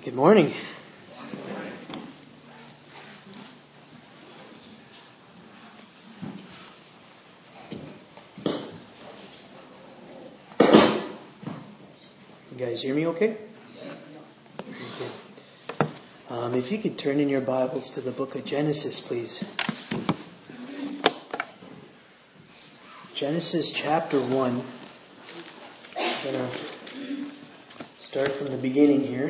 Good morning. You guys hear me okay? Okay. If you could turn in your Bibles to the book of Genesis, please. Genesis chapter 1. I'm going to start from the beginning here.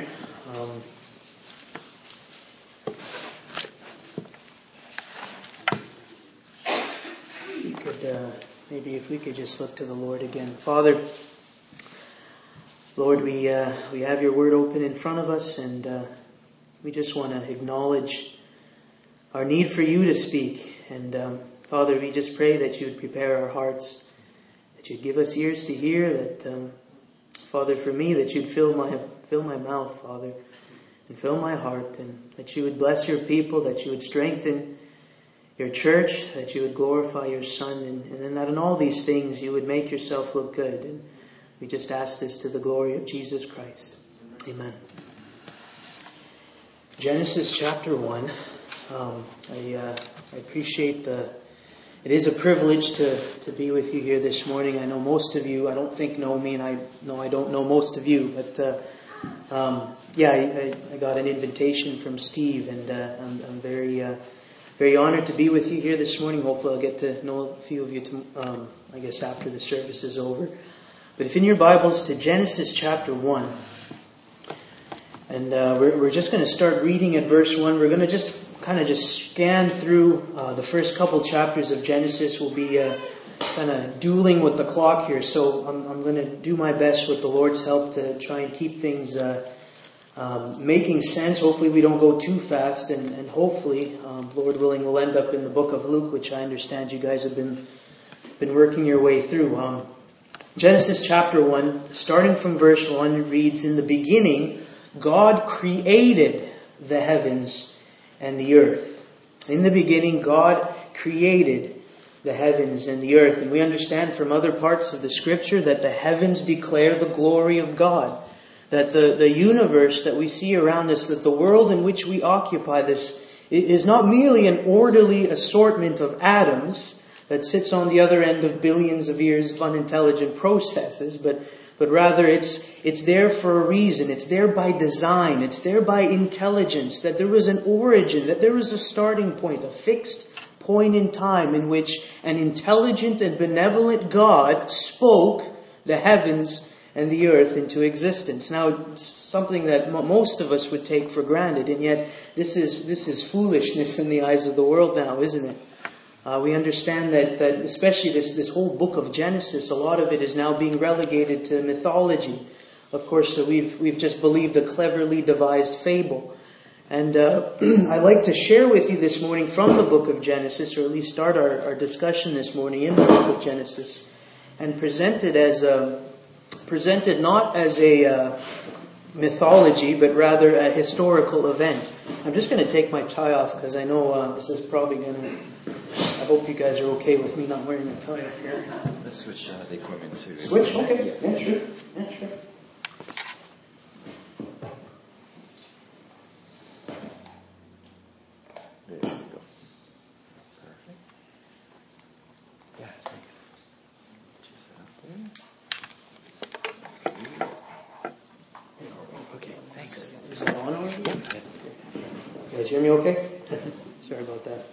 Maybe if we could just look to the Lord again. Father, Lord, we have your word open in front of us, and we just want to acknowledge our need for you to speak. And Father, we just pray that you would prepare our hearts, that you'd give us ears to hear, that Father, for me, that you'd fill my mouth, Father, and fill my heart, and that you would bless your people, that you would strengthen your church, that you would glorify your Son, and then that in all these things you would make yourself look good. And we just ask this to the glory of Jesus Christ. Amen. Genesis chapter 1. I appreciate it is a privilege to be with you here this morning. I know most of you, I don't think know me, and I know I don't know most of you, but I got an invitation from Steve, and I'm very honored to be with you here this morning. Hopefully I'll get to know a few of you, after the service is over. But if in your Bibles to Genesis chapter 1, and we're just going to start reading at verse 1. We're going to just scan through the first couple chapters of Genesis. We'll be kind of dueling with the clock here. So I'm going to do my best with the Lord's help to try and keep things making sense. Hopefully we don't go too fast, and hopefully, Lord willing, we'll end up in the book of Luke, which I understand you guys have been working your way through. Genesis chapter 1, starting from verse 1, reads, "In the beginning, God created the heavens and the earth." In the beginning, God created the heavens and the earth. And we understand from other parts of the Scripture that the heavens declare the glory of God. That the universe that we see around us, that the world in which we occupy this, is not merely an orderly assortment of atoms that sits on the other end of billions of years of unintelligent processes, but rather it's there for a reason. It's there by design. It's there by intelligence. That there was an origin, that there was a starting point, a fixed point in time in which an intelligent and benevolent God spoke the heavens and the earth into existence. Now, something that most of us would take for granted, and yet this is foolishness in the eyes of the world now, isn't it? We understand that especially this whole book of Genesis, a lot of it is now being relegated to mythology. Of course, we've just believed a cleverly devised fable. And I'd like to share with you this morning from the book of Genesis, or at least start our discussion this morning in the book of Genesis, and presented not as a mythology, but rather a historical event. I'm just going to take my tie off because I know this is probably going to... I hope you guys are okay with me not wearing a tie up here. Let's switch the equipment too. Switch? Okay. Yeah, sure. There you go. Perfect. Yeah, thanks. Just set up there. Okay, thanks. Is it on already? Yeah. You guys hear me okay? Sorry about that.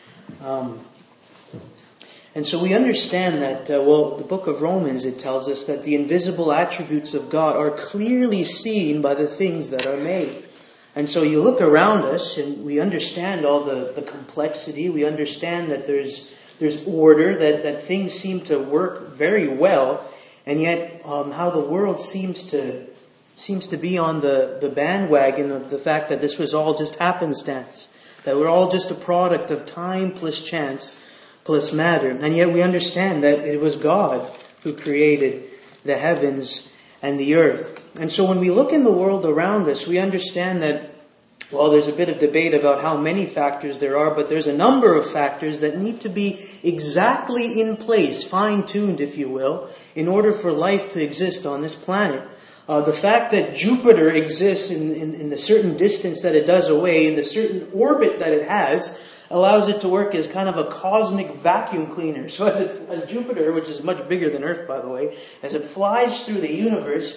And so we understand that, the book of Romans, it tells us that the invisible attributes of God are clearly seen by the things that are made. And so you look around us and we understand all the complexity. We understand that there's order, that things seem to work very well. And yet how the world seems to be on the bandwagon of the fact that this was all just happenstance. That we're all just a product of time plus chance plus matter. And yet we understand that it was God who created the heavens and the earth. And so when we look in the world around us, we understand that, there's a bit of debate about how many factors there are, but there's a number of factors that need to be exactly in place, fine-tuned, if you will, in order for life to exist on this planet. The fact that Jupiter exists in the certain distance that it does away, in the certain orbit that it has, allows it to work as kind of a cosmic vacuum cleaner. So as Jupiter, which is much bigger than Earth, by the way, as it flies through the universe,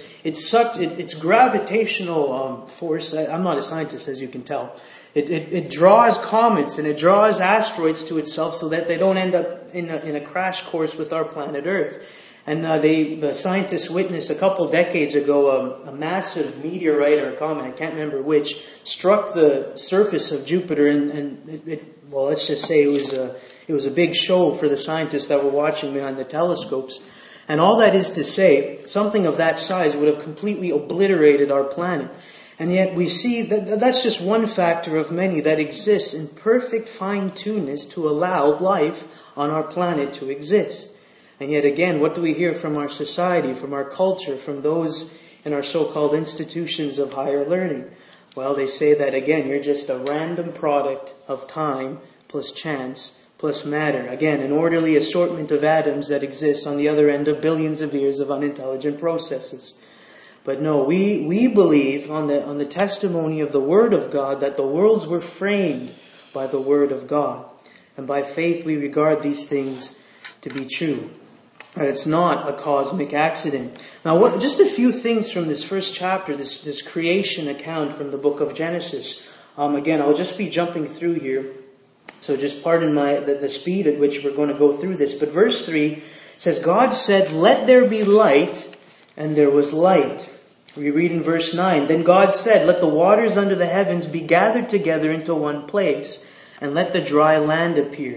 its gravitational force, I'm not a scientist as you can tell, it draws comets and it draws asteroids to itself so that they don't end up in a crash course with our planet Earth. And the scientists witnessed a couple decades ago a massive meteorite or a comet, I can't remember which, struck the surface of Jupiter, and well, let's just say it was a big show for the scientists that were watching behind the telescopes. And all that is to say, something of that size would have completely obliterated our planet. And yet we see that that's just one factor of many that exists in perfect fine-tunedness to allow life on our planet to exist. And yet again, what do we hear from our society, from our culture, from those in our so-called institutions of higher learning? Well, they say that again, you're just a random product of time plus chance plus matter. Again, an orderly assortment of atoms that exists on the other end of billions of years of unintelligent processes. But no, we believe on the testimony of the Word of God that the worlds were framed by the Word of God. And by faith we regard these things to be true. That it's not a cosmic accident. Now, just a few things from this first chapter, this creation account from the book of Genesis. Again, I'll just be jumping through here, so just pardon the speed at which we're going to go through this. But verse 3 says, God said, "Let there be light," and there was light. We read in verse 9, "Then God said, let the waters under the heavens be gathered together into one place, and let the dry land appear.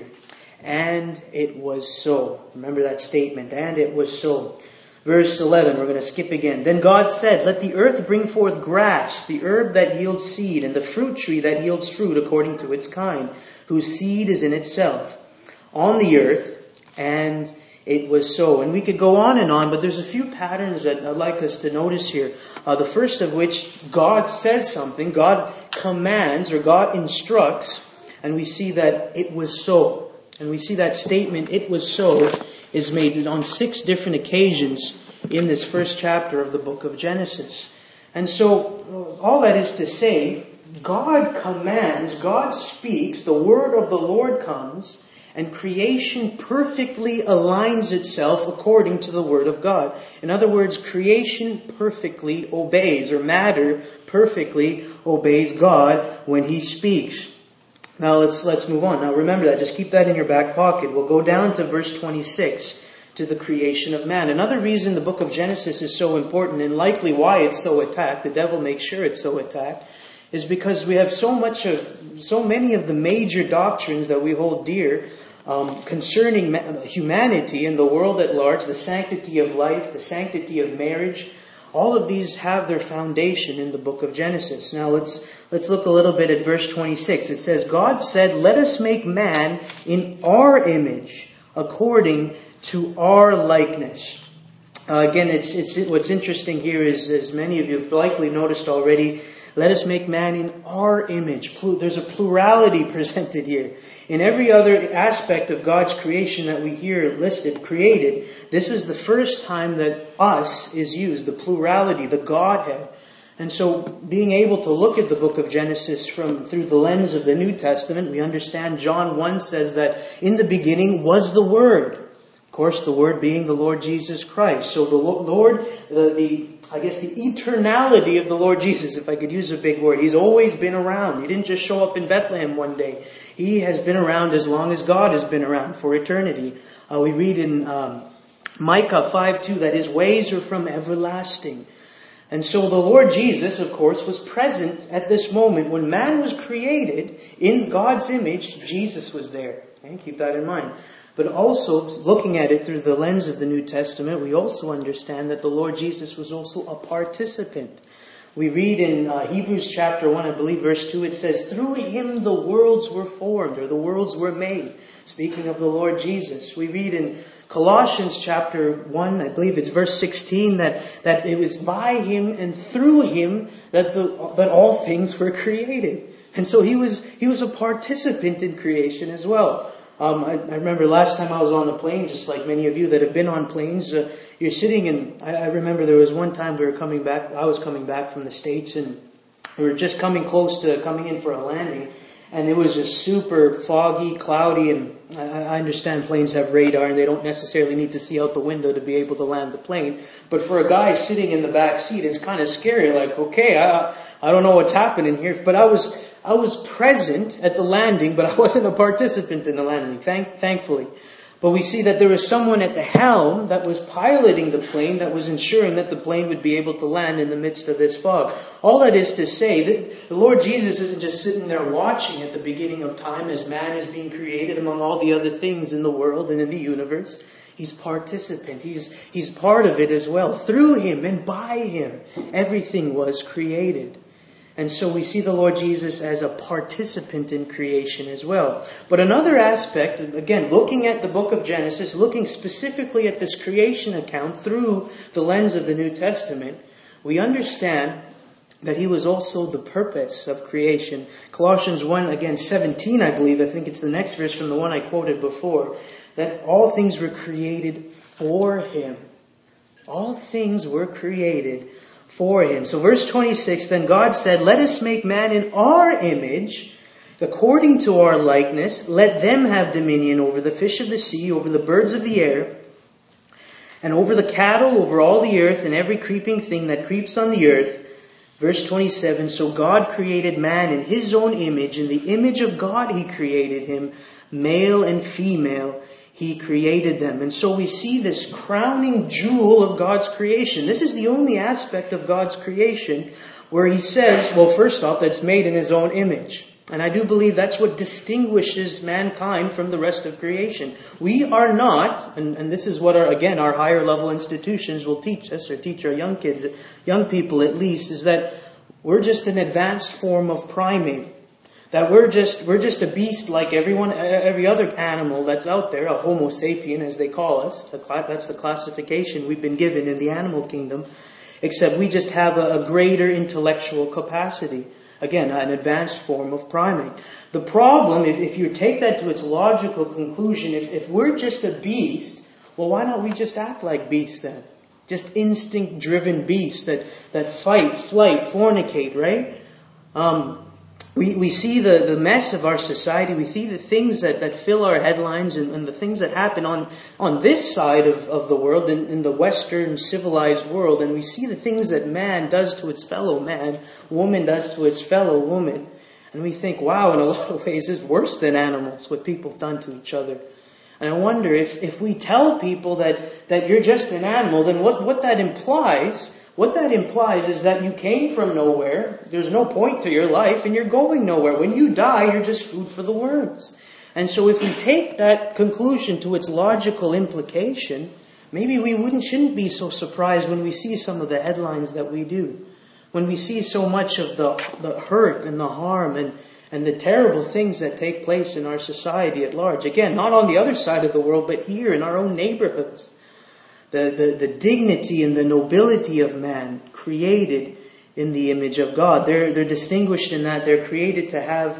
And it was so." Remember that statement, and it was so. Verse 11, we're going to skip again. "Then God said, let the earth bring forth grass, the herb that yields seed, and the fruit tree that yields fruit according to its kind, whose seed is in itself, on the earth. And it was so." And we could go on and on, but there's a few patterns that I'd like us to notice here. The first of which, God says something, God commands, or God instructs, and we see that it was so. And we see that statement, "it was so," is made on 6 different occasions in this first chapter of the book of Genesis. And so, all that is to say, God commands, God speaks, the word of the Lord comes, and creation perfectly aligns itself according to the Word of God. In other words, creation perfectly obeys, or matter perfectly obeys God when He speaks. Now let's move on. Now remember that. Just keep that in your back pocket. We'll go down to verse 26, to the creation of man. Another reason the book of Genesis is so important, and likely why it's so attacked, the devil makes sure it's so attacked, is because we have so many of the major doctrines that we hold dear concerning humanity and the world at large, the sanctity of life, the sanctity of marriage. All of these have their foundation in the book of Genesis. Now let's look a little bit at verse 26. It says, "God said, let us make man in our image, according to our likeness." Again, it's what's interesting here is, as many of you have likely noticed already, let us make man in our image. There's a plurality presented here. In every other aspect of God's creation that we hear listed, created, this is the first time that us is used, the plurality, the Godhead. And so being able to look at the book of Genesis through the lens of the New Testament, we understand John 1 says that in the beginning was the Word. Of course, the Word being the Lord Jesus Christ. So the Lord, the eternality of the Lord Jesus, if I could use a big word. He's always been around. He didn't just show up in Bethlehem one day. He has been around as long as God has been around, for eternity. We read in Micah 5:2 that His ways are from everlasting. And so the Lord Jesus, of course, was present at this moment. When man was created in God's image, Jesus was there. Okay? Keep that in mind. But also, looking at it through the lens of the New Testament, we also understand that the Lord Jesus was also a participant. We read in Hebrews chapter 1, I believe verse 2, it says, "Through Him the worlds were formed," or the worlds were made. Speaking of the Lord Jesus. We read in Colossians chapter 1, I believe it's verse 16, that it was by Him and through Him that all things were created. And so He was a participant in creation as well. I remember last time I was on a plane, just like many of you that have been on planes, you're sitting and I remember there was one time I was coming back from the States, and we were just coming close to coming in for a landing, and it was just super foggy, cloudy, and I understand planes have radar and they don't necessarily need to see out the window to be able to land the plane. But for a guy sitting in the back seat, it's kind of scary. Like, okay, I don't know what's happening here. But I was present at the landing, but I wasn't a participant in the landing, thankfully. But we see that there was someone at the helm that was piloting the plane, that was ensuring that the plane would be able to land in the midst of this fog. All that is to say that the Lord Jesus isn't just sitting there watching at the beginning of time as man is being created among all the other things in the world and in the universe. He's participant. He's part of it as well. Through Him and by Him, everything was created. And so we see the Lord Jesus as a participant in creation as well. But another aspect, again, looking at the book of Genesis, looking specifically at this creation account through the lens of the New Testament, we understand that He was also the purpose of creation. Colossians 1, again, 17, I believe, I think it's the next verse from the one I quoted before, that all things were created for Him. All things were created for Him. So verse 26, then God said, let us make man in our image, according to our likeness. Let them have dominion over the fish of the sea, over the birds of the air, and over the cattle, over all the earth, and every creeping thing that creeps on the earth. Verse 27, so God created man in His own image. In the image of God He created him. Male and female He created them. And so we see this crowning jewel of God's creation. This is the only aspect of God's creation where He says, well, first off, that's made in His own image. And I do believe that's what distinguishes mankind from the rest of creation. We are not, and this is what our higher level institutions will teach us, or teach our young kids, young people at least, is that we're just an advanced form of primate. That we're just a beast like every other animal that's out there, a Homo sapien as they call us. That's the classification we've been given in the animal kingdom. Except we just have a greater intellectual capacity. Again, an advanced form of primate. The problem, if you take that to its logical conclusion, if we're just a beast, well, why don't we just act like beasts then? Just instinct-driven beasts that fight, flight, fornicate, right? We see the mess of our society. We see the things that fill our headlines and the things that happen on this side of the world, in the Western civilized world. And we see the things that man does to its fellow man, woman does to its fellow woman. And we think, wow, in a lot of ways it's worse than animals, what people have done to each other. And I wonder if we tell people that you're just an animal, then what that implies... What that implies is that you came from nowhere, there's no point to your life, and you're going nowhere. When you die, you're just food for the worms. And so if we take that conclusion to its logical implication, maybe we shouldn't be so surprised when we see some of the headlines that we do. When we see so much of the hurt and the harm and the terrible things that take place in our society at large. Again, not on the other side of the world, but here in our own neighborhoods. The dignity and the nobility of man created in the image of God. They're distinguished in that we're created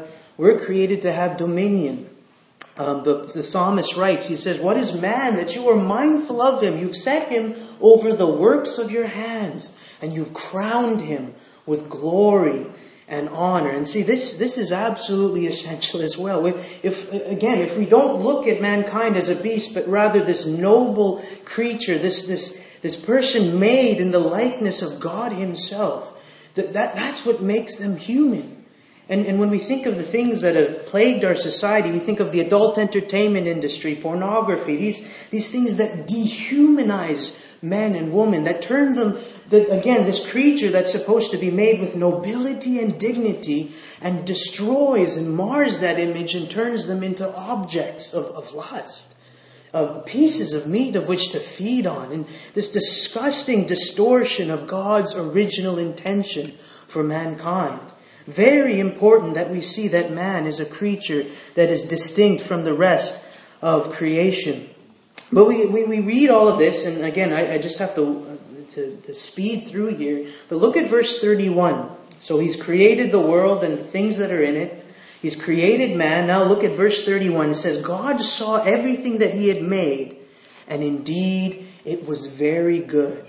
to have dominion. The psalmist writes, he says, what is man that you are mindful of him? You've set him over the works of your hands, and you've crowned him with glory and honor. And see, this is absolutely essential as well. If we don't look at mankind as a beast, but rather this noble creature, this person made in the likeness of God Himself, that's what makes them human. And when we think of the things that have plagued our society, we think of the adult entertainment industry, pornography, these things that dehumanize men and women, that turn them, this creature that's supposed to be made with nobility and dignity, and destroys and mars that image and turns them into objects of lust, of pieces of meat of which to feed on, and this disgusting distortion of God's original intention for mankind. Very important that we see that man is a creature that is distinct from the rest of creation. But we read all of this, and again, I just have to speed through here. But look at verse 31. So He's created the world and the things that are in it. He's created man. Now look at verse 31. It says, God saw everything that he had made, and indeed it was very good.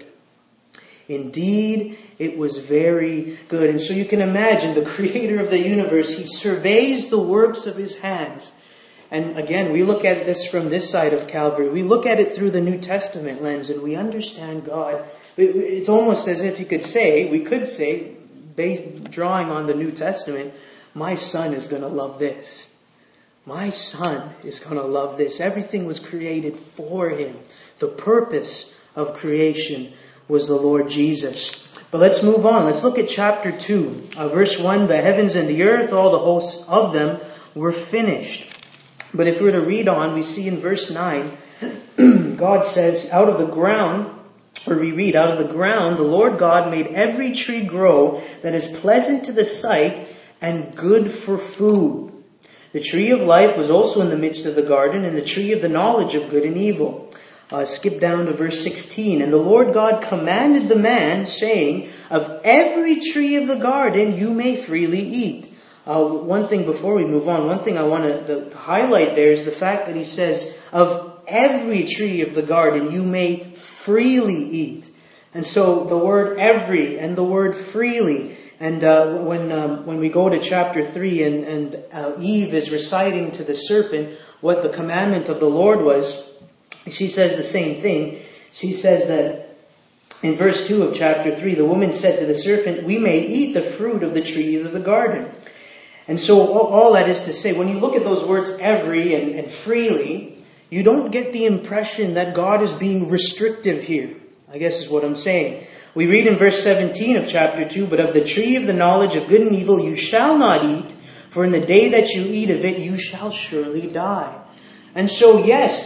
Indeed, it was very good. And so you can imagine the creator of the universe, he surveys the works of his hands. And again, we look at this from this side of Calvary. We look at it through the New Testament lens and we understand God. It's almost as if we could say, drawing on the New Testament, my son is going to love this. My son is going to love this. Everything was created for him. The purpose of creation was the Lord Jesus. But let's move on. Let's look at chapter 2. Verse 1, the heavens and the earth, all the hosts of them were finished. But if we were to read on, we see in verse 9, God says, out of the ground, the Lord God made every tree grow that is pleasant to the sight and good for food. The tree of life was also in the midst of the garden, and the tree of the knowledge of good and evil. Skip down to verse 16. And the Lord God commanded the man, saying, of every tree of the garden you may freely eat. One thing before we move on, one thing I want to highlight there is the fact that he says, of every tree of the garden you may freely eat. And so the word every and the word freely. And when we go to chapter 3 and Eve is reciting to the serpent what the commandment of the Lord was, she says the same thing. She says that in verse 2 of chapter 3, the woman said to the serpent, we may eat the fruit of the trees of the garden. And so all that is to say, when you look at those words every and freely, you don't get the impression that God is being restrictive here, I guess is what I'm saying. We read in verse 17 of chapter 2, but of the tree of the knowledge of good and evil you shall not eat, for in the day that you eat of it you shall surely die. And so, yes,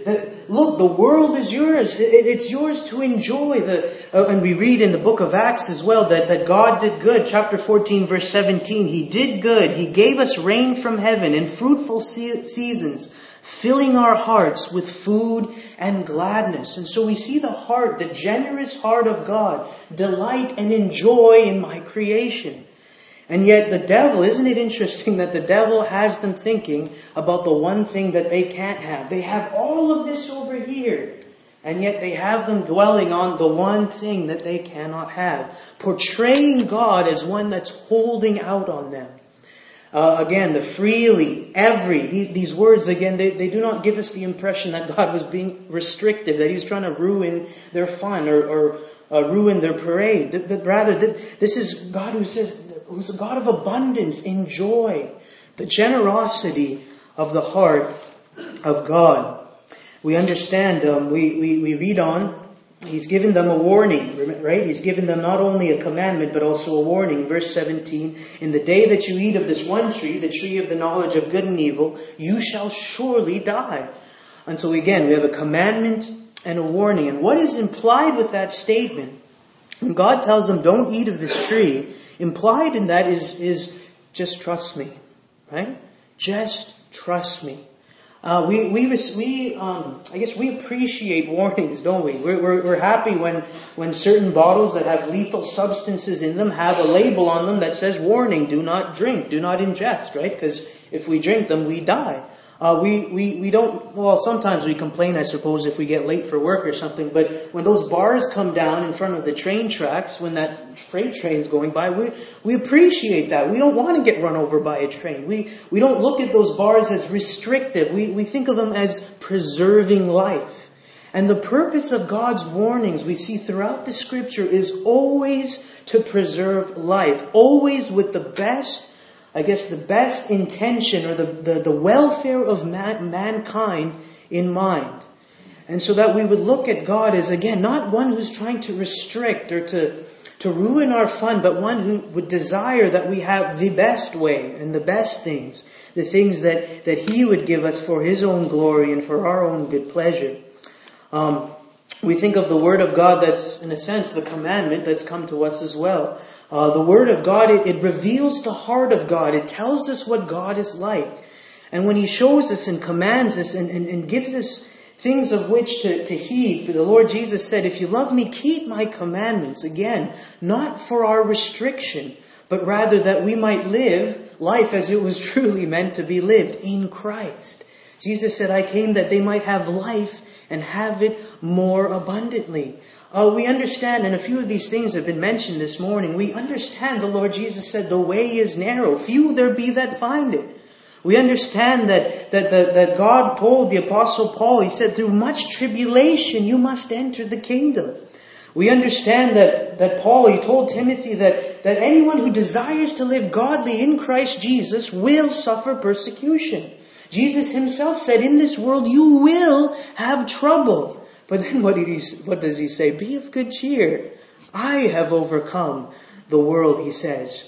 look, the world is yours. It's yours to enjoy. And we read in the book of Acts as well that God did good. Chapter 14, verse 17, He did good. He gave us rain from heaven and fruitful seasons, filling our hearts with food and gladness. And so we see the generous heart of God, delight and enjoy in my creation. And yet the devil, isn't it interesting that the devil has them thinking about the one thing that they can't have? They have all of this over here, and yet they have them dwelling on the one thing that they cannot have, portraying God as one that's holding out on them. Again, the freely, every, these words again, they do not give us the impression that God was being restrictive, that He was trying to ruin their fun or ruin their parade. But rather, this is God who's a God of abundance, enjoy, the generosity of the heart of God. We understand, we read on, He's given them a warning, right? He's given them not only a commandment, but also a warning. Verse 17, in the day that you eat of this one tree, the tree of the knowledge of good and evil, you shall surely die. And so again, we have a commandment and a warning. And what is implied with that statement? When God tells them, don't eat of this tree, implied in that is just trust me, right? Just trust me. I guess we appreciate warnings, don't we? We're happy when certain bottles that have lethal substances in them have a label on them that says warning, do not drink, do not ingest, right? Because if we drink them, we die. We don't, well, sometimes we complain, I suppose, if we get late for work or something, but when those bars come down in front of the train tracks, when that freight train's going by, we appreciate that. We don't want to get run over by a train. We don't look at those bars as restrictive. We think of them as preserving life. And the purpose of God's warnings we see throughout the Scripture is always to preserve life, always with the best intention or the welfare of mankind in mind. And so that we would look at God as, again, not one who's trying to restrict or to ruin our fun, but one who would desire that we have the best way and the best things, the things that He would give us for His own glory and for our own good pleasure. We think of the Word of God that's, in a sense, the commandment that's come to us as well. The Word of God, it reveals the heart of God. It tells us what God is like. And when He shows us and commands us and gives us things of which to heed, the Lord Jesus said, if you love me, keep my commandments. Again, not for our restriction, but rather that we might live life as it was truly meant to be lived, in Christ. Jesus said, I came that they might have life and have it more abundantly. We understand, and a few of these things have been mentioned this morning, we understand the Lord Jesus said the way is narrow. Few there be that find it. We understand that God told the Apostle Paul, he said, through much tribulation you must enter the kingdom. We understand that Paul, he told Timothy that anyone who desires to live godly in Christ Jesus will suffer persecution. Jesus himself said, in this world you will have trouble. But then what does he say? Be of good cheer. I have overcome the world, he says.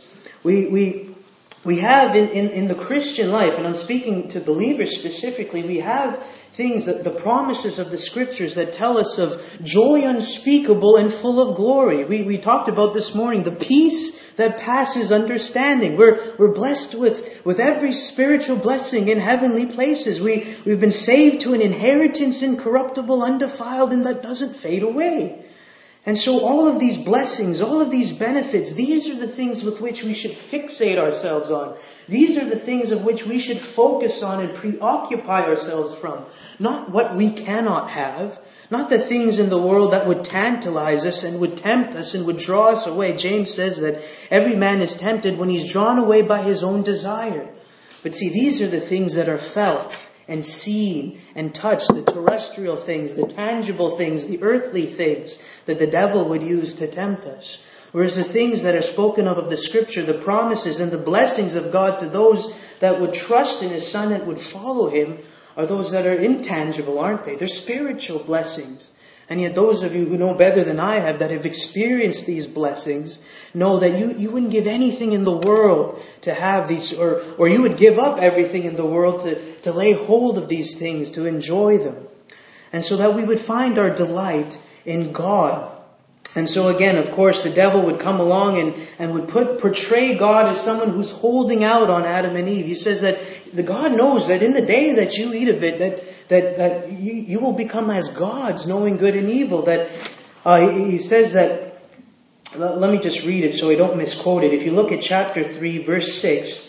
We have in the Christian life, and I'm speaking to believers specifically, we have things, that the promises of the Scriptures that tell us of joy unspeakable and full of glory. We talked about this morning, the peace that passes understanding. We're blessed with every spiritual blessing in heavenly places. We've been saved to an inheritance incorruptible, undefiled, and that doesn't fade away. And so all of these blessings, all of these benefits, these are the things with which we should fixate ourselves on. These are the things of which we should focus on and preoccupy ourselves from. Not what we cannot have. Not the things in the world that would tantalize us and would tempt us and would draw us away. James says that every man is tempted when he's drawn away by his own desire. But see, these are the things that are felt and seen and touched, the terrestrial things, the tangible things, the earthly things that the devil would use to tempt us. Whereas the things that are spoken of the Scripture, the promises and the blessings of God to those that would trust in His Son and would follow Him, are those that are intangible, aren't they? They're spiritual blessings. And yet those of you who know better than I have, that have experienced these blessings, know that you wouldn't give anything in the world to have these, or you would give up everything in the world to lay hold of these things, to enjoy them. And so that we would find our delight in God. And so again, of course, the devil would come along and would portray God as someone who's holding out on Adam and Eve. He says that the God knows that in the day that you eat of it, that you will become as gods, knowing good and evil. That he says that, let me just read it so I don't misquote it. If you look at chapter 3, verse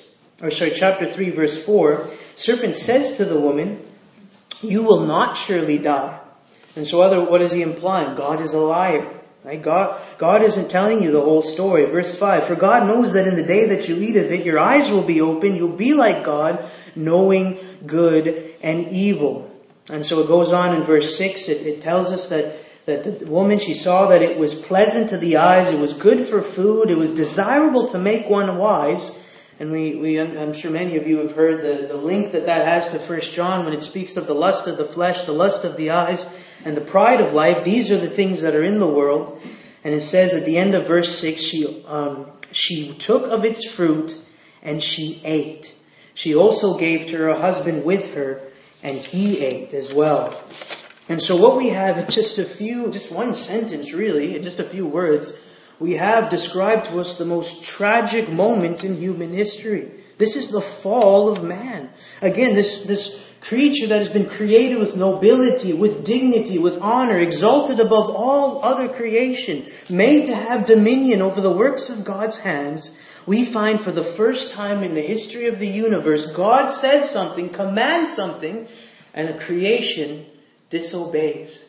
4, serpent says to the woman, you will not surely die. And so what is he implying? God is a liar. Right? God isn't telling you the whole story. Verse 5, for God knows that in the day that you eat of it, your eyes will be open. You'll be like God, knowing good and evil. And so it goes on in verse 6. It tells us that the woman, she saw that it was pleasant to the eyes. It was good for food. It was desirable to make one wise. And I'm sure many of you have heard the link that has to 1 John when it speaks of the lust of the flesh, the lust of the eyes, and the pride of life. These are the things that are in the world. And it says at the end of verse 6, she took of its fruit and she ate. She also gave to her husband with her, and he ate as well. And so what we have in just one sentence really, just a few words, we have described to us the most tragic moment in human history. This is the fall of man. Again, this creature that has been created with nobility, with dignity, with honor, exalted above all other creation, made to have dominion over the works of God's hands, we find for the first time in the history of the universe, God says something, commands something, and a creation disobeys.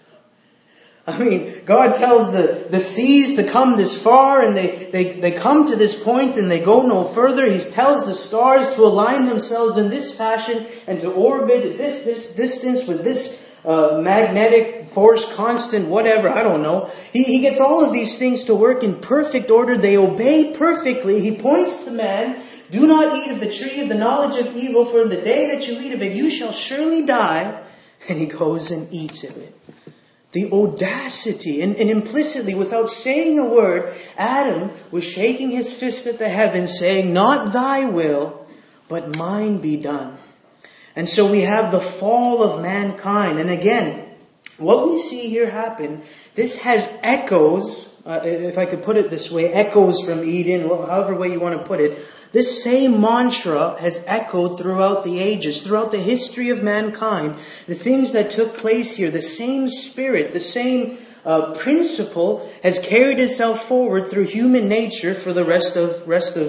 I mean, God tells the seas to come this far, and they come to this point and they go no further. He tells the stars to align themselves in this fashion and to orbit at this distance with this magnetic force constant, whatever, I don't know. He gets all of these things to work in perfect order. They obey perfectly. He points to man, do not eat of the tree of the knowledge of evil, for in the day that you eat of it, you shall surely die. And he goes and eats of it. The audacity, and implicitly, without saying a word, Adam was shaking his fist at the heavens, saying, not thy will, but mine be done. And so we have the fall of mankind. And again, what we see here happen, this has echoes if I could put it this way, echoes from Eden, however way you want to put it, this same mantra has echoed throughout the ages, throughout the history of mankind. The things that took place here, the same spirit, the same principle has carried itself forward through human nature for the rest of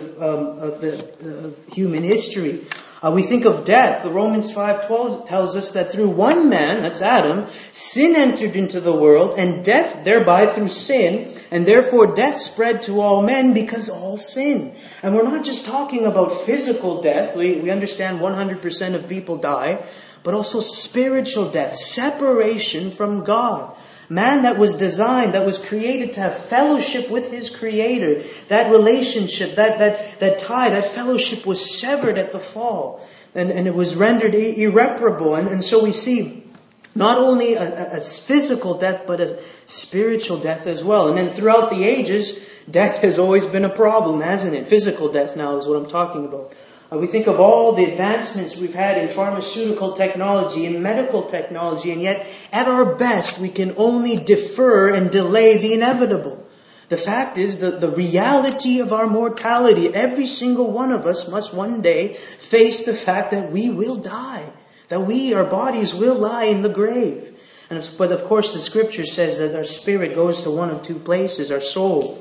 the human history. We think of death. The Romans 5:12 tells us that through one man, that's Adam, sin entered into the world, and death thereby through sin, and therefore death spread to all men because all sin. And we're not just talking about physical death. We understand 100% of people die, but also spiritual death, separation from God. Man that was designed, that was created to have fellowship with his Creator, that relationship, that tie, that fellowship was severed at the fall. And it was rendered irreparable. And so we see not only a physical death, but a spiritual death as well. And then throughout the ages, death has always been a problem, hasn't it? Physical death now is what I'm talking about. We think of all the advancements we've had in pharmaceutical technology and medical technology, and yet at our best we can only defer and delay the inevitable. The fact is that the reality of our mortality, every single one of us must one day face the fact that we will die, that our bodies will lie in the grave. But of course the Scripture says that our spirit goes to one of two places, our soul.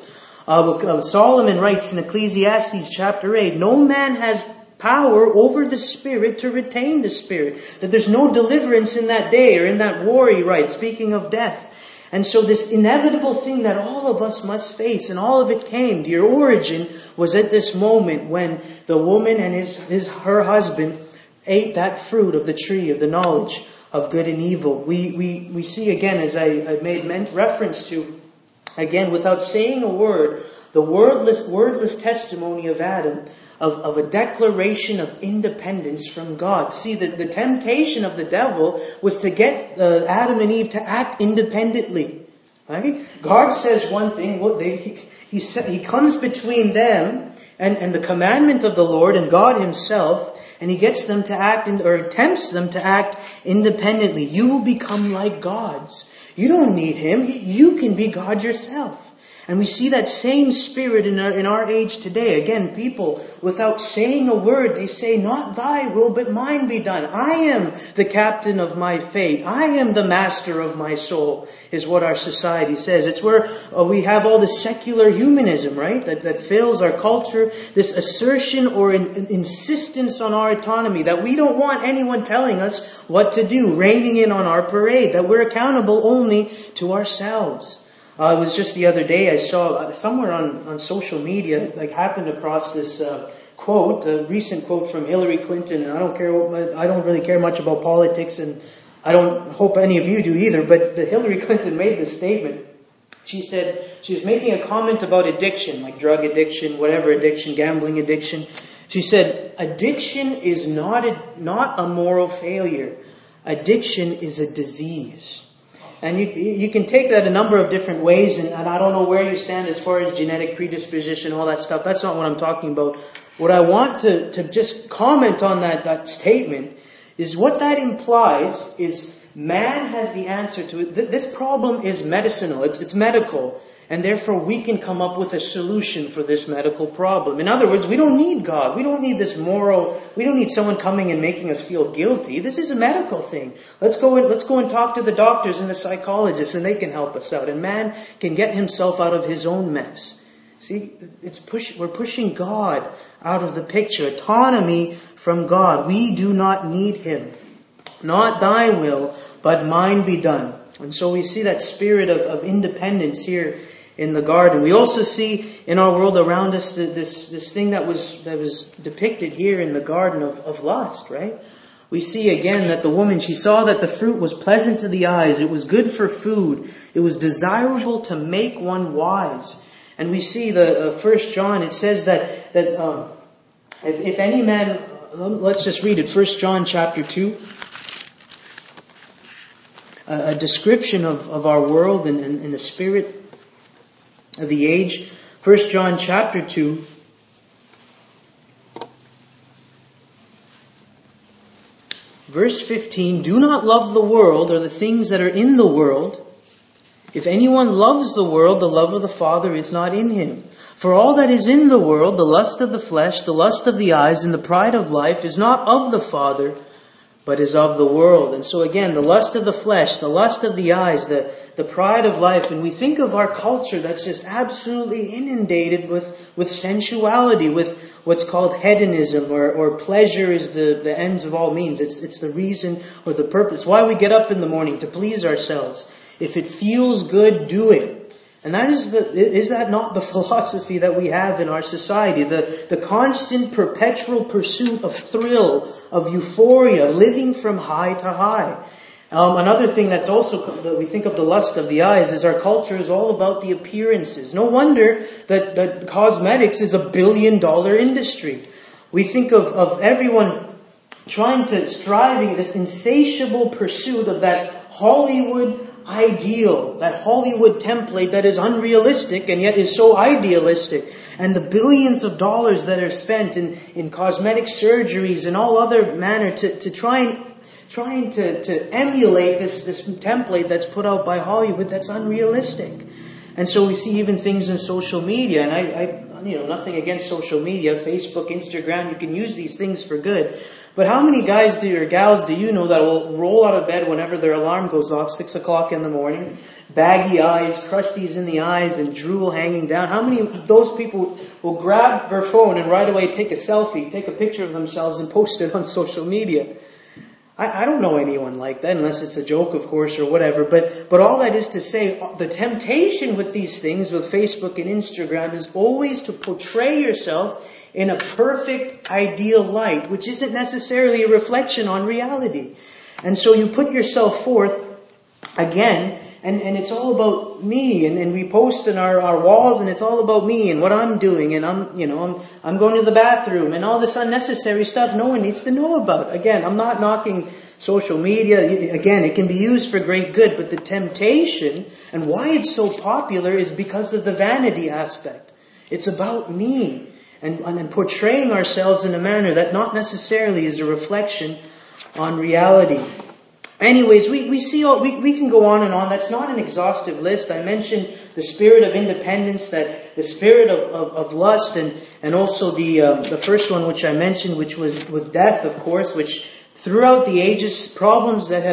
Solomon writes in Ecclesiastes chapter 8, no man has power over the spirit to retain the spirit. That there's no deliverance in that day or in that war, he writes, speaking of death. And so this inevitable thing that all of us must face, and all of it came, their origin was at this moment when the woman and her husband ate that fruit of the tree of the knowledge of good and evil. We see again, as I made reference to, again, without saying a word, the wordless testimony of Adam, of a declaration of independence from God. See, the temptation of the devil was to get Adam and Eve to act independently. Right? God says one thing, he comes between them and the commandment of the Lord and God Himself, and He gets them to act, or tempts them to act independently. You will become like gods. You don't need Him. You can be God yourself. And we see that same spirit in our age today. Again, people, without saying a word, they say, not thy will, but mine be done. I am the captain of my fate. I am the master of my soul, is what our society says. It's where we have all the secular humanism, right? That fills our culture. This assertion or an insistence on our autonomy, that we don't want anyone telling us what to do, reigning in on our parade, that we're accountable only to ourselves. It was just the other day I saw somewhere on social media, happened across this quote, a recent quote from Hillary Clinton. And I don't really care much about politics, and I don't hope any of you do either. But Hillary Clinton made this statement. She said she was making a comment about addiction, like drug addiction, whatever addiction, gambling addiction. She said, "Addiction is not a moral failure. Addiction is a disease." And you can take that a number of different ways, and I don't know where you stand as far as genetic predisposition, all that stuff. That's not what I'm talking about. What I want to just comment on that statement is what that implies is man has the answer to it. This problem is medicinal. It's medical. And therefore we can come up with a solution for this medical problem. In other words, we don't need God. We don't need this moral. We don't need someone coming and making us feel guilty. This is a medical thing. Let's go and talk to the doctors and the psychologists, and they can help us out. And man can get himself out of his own mess. See, we're pushing God out of the picture. Autonomy from God. We do not need Him. Not thy will, but mine be done. And so we see that spirit of independence here in the garden. We also see in our world around us this thing that was depicted here in the garden of lust, right? We see again that the woman, she saw that the fruit was pleasant to the eyes. It was good for food. It was desirable to make one wise. And we see the 1 John, it says that if any man, let's just read it, 1 John chapter 2. A description of our world and the spirit of the age. 1 John chapter 2. Verse 15. Do not love the world or the things that are in the world. If anyone loves the world, the love of the Father is not in him. For all that is in the world, the lust of the flesh, the lust of the eyes, and the pride of life, is not of the Father, but is of the world. And so again, the lust of the flesh, the lust of the eyes, the pride of life. And we think of our culture that's just absolutely inundated with sensuality, with what's called hedonism, or pleasure is the ends of all means. It's the reason or the purpose. Why we get up in the morning, to please ourselves. If it feels good, do it. And is that not the philosophy that we have in our society? The constant, perpetual pursuit of thrill, of euphoria, living from high to high. Another thing that's also, that we think of the lust of the eyes, is our culture is all about the appearances. No wonder that cosmetics is $1 billion industry. We think of everyone striving this insatiable pursuit of that Hollywood ideal, that Hollywood template that is unrealistic and yet is so idealistic, and the billions of dollars that are spent in cosmetic surgeries and all other manner to trying to emulate this template that's put out by Hollywood that's unrealistic. And so we see even things in social media, and I nothing against social media, Facebook, Instagram, you can use these things for good. But how many guys or gals do you know that will roll out of bed whenever their alarm goes off, 6 o'clock in the morning, baggy eyes, crusties in the eyes, and drool hanging down? How many of those people will grab their phone and right away take a selfie, take a picture of themselves and post it on social media? I don't know anyone like that, unless it's a joke, of course, or whatever. But all that is to say, the temptation with these things, with Facebook and Instagram, is always to portray yourself in a perfect, ideal light, which isn't necessarily a reflection on reality. And so you put yourself forth again, and it's all about me, and we post on our walls, and it's all about me and what I'm doing, and I'm going to the bathroom, and all this unnecessary stuff no one needs to know about. Again, I'm not knocking social media. Again, it can be used for great good, but the temptation and why it's so popular is because of the vanity aspect. It's about me, and portraying ourselves in a manner that not necessarily is a reflection on reality. Anyways, we can go on and on. That's not an exhaustive list. I mentioned the spirit of independence, that the spirit of lust, and also the first one which I mentioned, which was with death, of course, which throughout the ages, problems that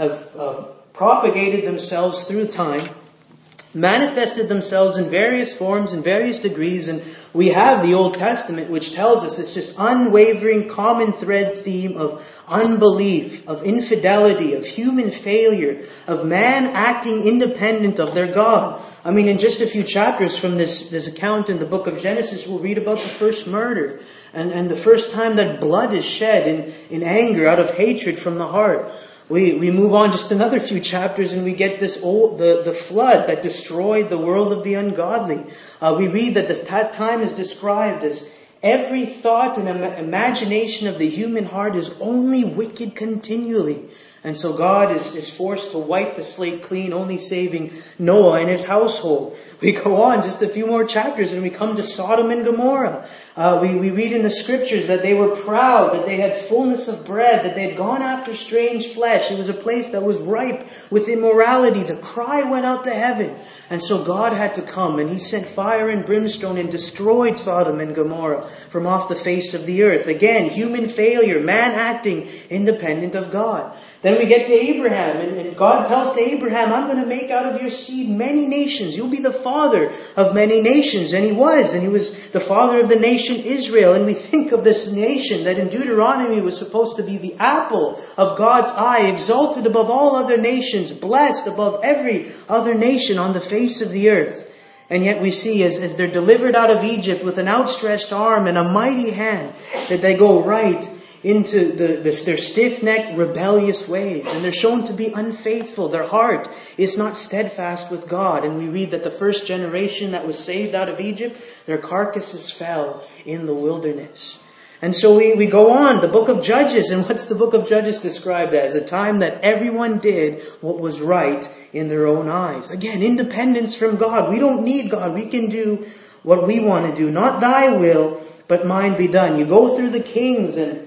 have propagated themselves through time, manifested themselves in various forms and various degrees, and we have the Old Testament which tells us it's just unwavering common thread theme of unbelief, of infidelity, of human failure, of man acting independent of their God. I mean, in just a few chapters from this account in the book of Genesis, we'll read about the first murder and the first time that blood is shed in anger out of hatred from the heart. We move on just another few chapters and we get the flood that destroyed the world of the ungodly. We read that this time is described as every thought and imagination of the human heart is only wicked continually. And so God is forced to wipe the slate clean, only saving Noah and his household. We go on just a few more chapters and we come to Sodom and Gomorrah. We read in the scriptures that they were proud, that they had fullness of bread, that they had gone after strange flesh. It was a place that was ripe with immorality. The cry went out to heaven. And so God had to come, and He sent fire and brimstone and destroyed Sodom and Gomorrah from off the face of the earth. Again, human failure, man acting independent of God. Then we get to Abraham, and God tells to Abraham, I'm going to make out of your seed many nations. You'll be the father of many nations. And he was the father of the nation Israel. And we think of this nation that in Deuteronomy was supposed to be the apple of God's eye, exalted above all other nations, blessed above every other nation on the face of the earth. And yet we see as they're delivered out of Egypt with an outstretched arm and a mighty hand, that they go right into their stiff-necked, rebellious ways. And they're shown to be unfaithful. Their heart is not steadfast with God. And we read that the first generation that was saved out of Egypt, their carcasses fell in the wilderness. And so we go on, the book of Judges. And what's the book of Judges described as? A time that everyone did what was right in their own eyes. Again, independence from God. We don't need God. We can do what we want to do. Not thy will, but mine be done. You go through the kings and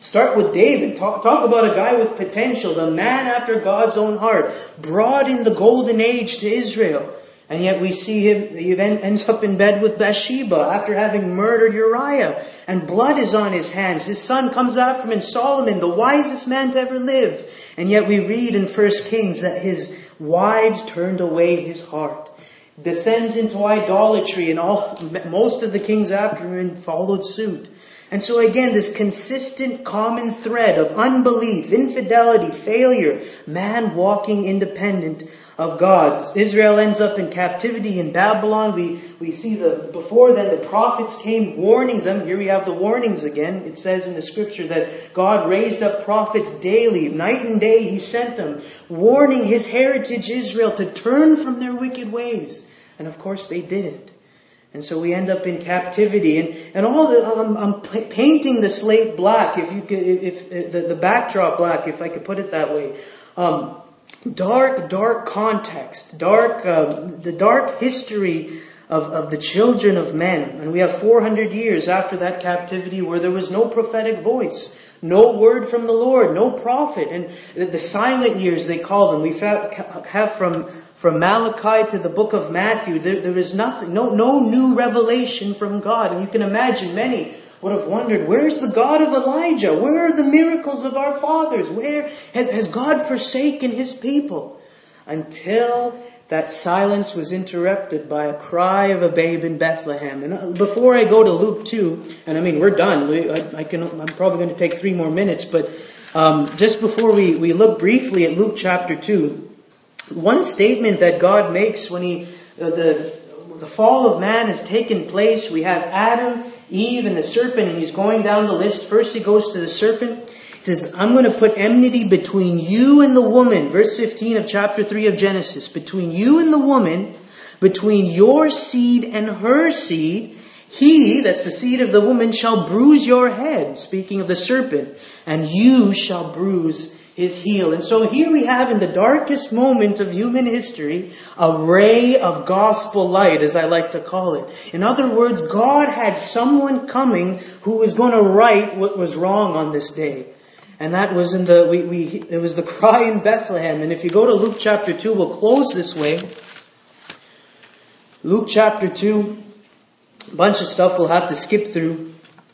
Start with David. Talk about a guy with potential, the man after God's own heart, brought in the golden age to Israel. And yet we see him, he ends up in bed with Bathsheba after having murdered Uriah. And blood is on his hands. His son comes after him, Solomon, the wisest man to ever live. And yet we read in 1 Kings that his wives turned away his heart. Descends into idolatry, and most of the kings after him followed suit. And so again, this consistent common thread of unbelief, infidelity, failure, man walking independent of God. Israel ends up in captivity in Babylon. We see before then the prophets came warning them. Here we have the warnings again. It says in the scripture that God raised up prophets daily. Night and day He sent them, warning His heritage Israel to turn from their wicked ways. And of course they didn't. And so we end up in captivity, and all I'm painting the slate black, if the backdrop black, if I could put it that way. Dark context, the dark history of the children of men. And we have 400 years after that captivity where there was no prophetic voice, no word from the Lord, no prophet, and the silent years they call them. We have from Malachi to the book of Matthew, there is nothing, no new revelation from God. And you can imagine many would have wondered, where's the God of Elijah? Where are the miracles of our fathers? Where has God forsaken His people? Until that silence was interrupted by a cry of a babe in Bethlehem. And before I go to Luke 2, and I mean, we're done. I'm probably going to take 3 more minutes, but just before we look briefly at Luke chapter 2, one statement that God makes when the fall of man has taken place, we have Adam, Eve, and the serpent, and He's going down the list. First He goes to the serpent. He says, I'm going to put enmity between you and the woman. Verse 15 of chapter 3 of Genesis. Between you and the woman, between your seed and her seed, he, that's the seed of the woman, shall bruise your head. Speaking of the serpent. And you shall bruise his heel. And so here we have, in the darkest moment of human history, a ray of gospel light, as I like to call it. In other words, God had someone coming who was going to right what was wrong on this day. And that was it was the cry in Bethlehem. And if you go to Luke chapter 2, we'll close this way. Luke chapter 2, a bunch of stuff we'll have to skip through.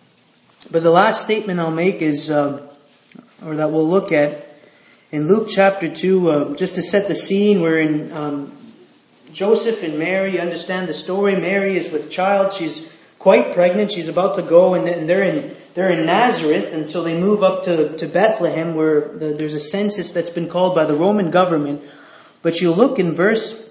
But the last statement I'll make is, or that we'll look at, in Luke chapter 2, just to set the scene, we're in Joseph and Mary. You understand the story. Mary is with child. She's quite pregnant. She's about to go, and they're in Nazareth, and so they move up to Bethlehem, where there's a census that's been called by the Roman government. But you look in verse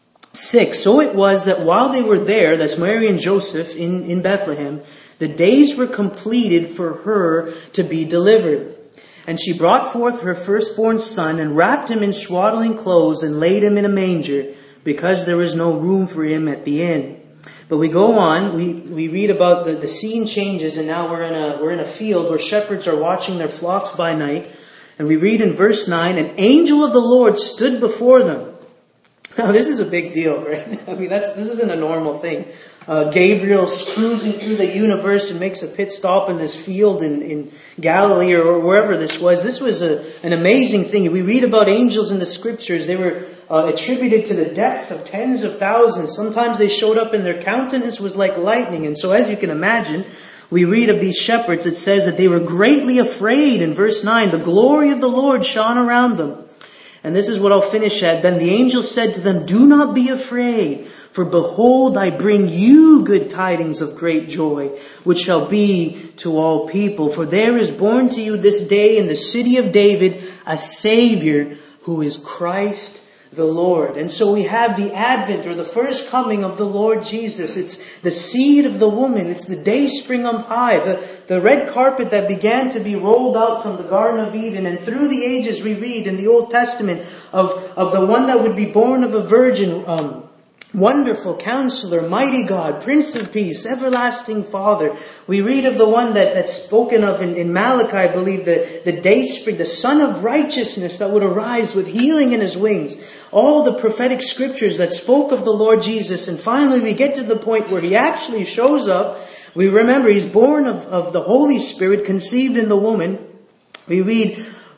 6. So it was that while they were there, that's Mary and Joseph in Bethlehem, the days were completed for her to be delivered. And she brought forth her firstborn son and wrapped him in swaddling clothes and laid him in a manger, because there was no room for him at the inn. But we go on, we read about the scene changes, and now we're in a field where shepherds are watching their flocks by night. And we read in verse 9, an angel of the Lord stood before them. Now this is a big deal, right? I mean, this isn't a normal thing. Gabriel's cruising through the universe and makes a pit stop in this field in Galilee or wherever this was. This was an amazing thing. We read about angels in the scriptures. They were attributed to the deaths of tens of thousands. Sometimes they showed up and their countenance was like lightning. And so as you can imagine, we read of these shepherds. It says that they were greatly afraid in verse 9. The glory of the Lord shone around them. And this is what I'll finish at. Then the angel said to them, do not be afraid, for behold, I bring you good tidings of great joy, which shall be to all people. For there is born to you this day in the city of David a Savior, who is Christ the Lord. And so we have the advent, or the first coming of the Lord Jesus. It's the seed of the woman. It's the day spring on high. The red carpet that began to be rolled out from the Garden of Eden. And through the ages we read in the Old Testament of the one that would be born of a virgin. Wonderful Counselor, Mighty God, Prince of Peace, Everlasting Father. We read of the one that's spoken of in Malachi, I believe, the day spring, the Son of Righteousness that would arise with healing in His wings. All the prophetic scriptures that spoke of the Lord Jesus. And finally we get to the point where He actually shows up. We remember He's born of the Holy Spirit, conceived in the woman. We read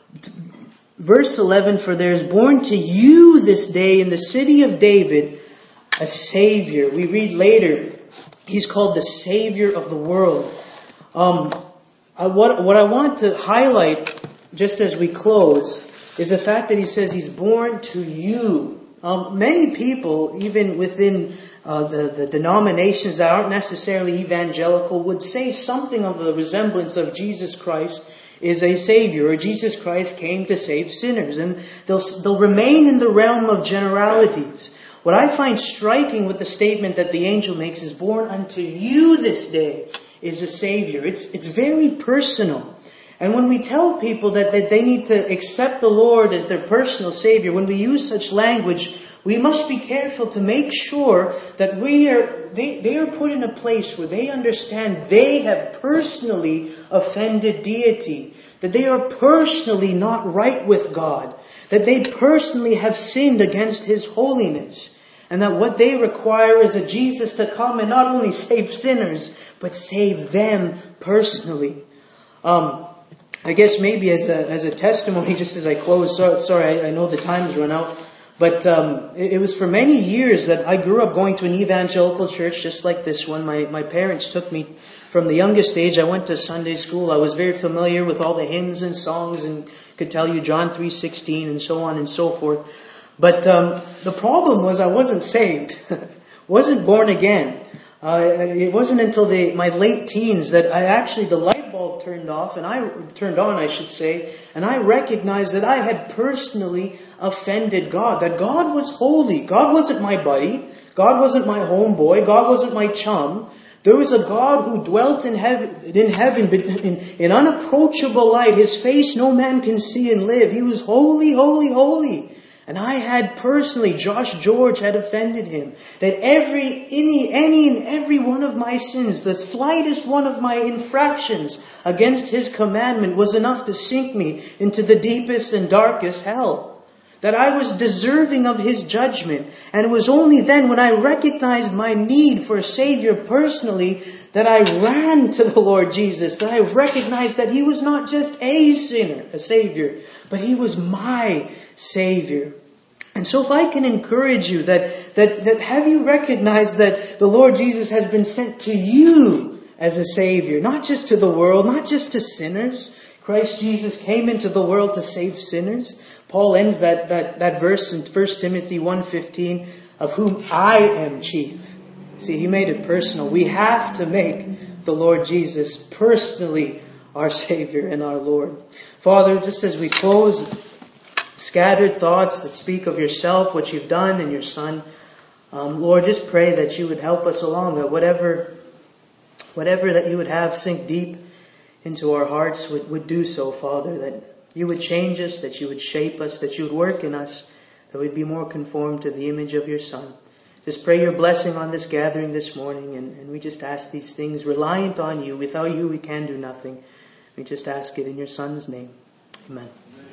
verse 11, "For there is born to you this day in the city of David a Savior." We read later, He's called the Savior of the world. What I want to highlight, just as we close, is the fact that He says He's born to you. Many people, even within the denominations that aren't necessarily evangelical, would say something of the resemblance of Jesus Christ is a Savior, or Jesus Christ came to save sinners. And they'll remain in the realm of generalities. What I find striking with the statement that the angel makes is, "Born unto you this day is a Savior." It's very personal. And when we tell people that they need to accept the Lord as their personal Savior, when we use such language, we must be careful to make sure that they are put in a place where they understand they have personally offended deity, that they are personally not right with God, that they personally have sinned against His holiness, and that what they require is a Jesus to come and not only save sinners, but save them personally. I guess maybe as a testimony, just as I close, sorry, I know the time's run out, but it was for many years that I grew up going to an evangelical church just like this one. My parents took me from the youngest age. I went to Sunday school. I was very familiar with all the hymns and songs and could tell you John 3:16 and so on and so forth. But the problem was I wasn't saved, wasn't born again. It wasn't until my late teens that the light bulb turned on, and I recognized that I had personally offended God, that God was holy. God wasn't my buddy. God wasn't my homeboy. God wasn't my chum. There was a God who dwelt in heaven, but in unapproachable light. His face no man can see and live. He was holy, holy, holy. And I had personally, Josh George had offended Him. That any and every one of my sins, the slightest one of my infractions against His commandment was enough to sink me into the deepest and darkest hell. That I was deserving of His judgment. And it was only then when I recognized my need for a Savior personally that I ran to the Lord Jesus. That I recognized that He was not just a Savior, but He was my Savior. And so if I can encourage you that have you recognized that the Lord Jesus has been sent to you as a Savior, not just to the world, not just to sinners. Christ Jesus came into the world to save sinners. Paul ends that verse in 1 Timothy 1:15, "of whom I am chief." See, he made it personal. We have to make the Lord Jesus personally our Savior and our Lord. Father, just as we close, scattered thoughts that speak of yourself, what you've done and your Son, Lord, just pray that you would help us along, that whatever that you would have sink deep into our hearts would do so, Father, that you would change us, that you would shape us, that you would work in us, that we'd be more conformed to the image of your Son. Just pray your blessing on this gathering this morning, and we just ask these things reliant on you. Without you we can do nothing. We just ask it in your Son's name. Amen.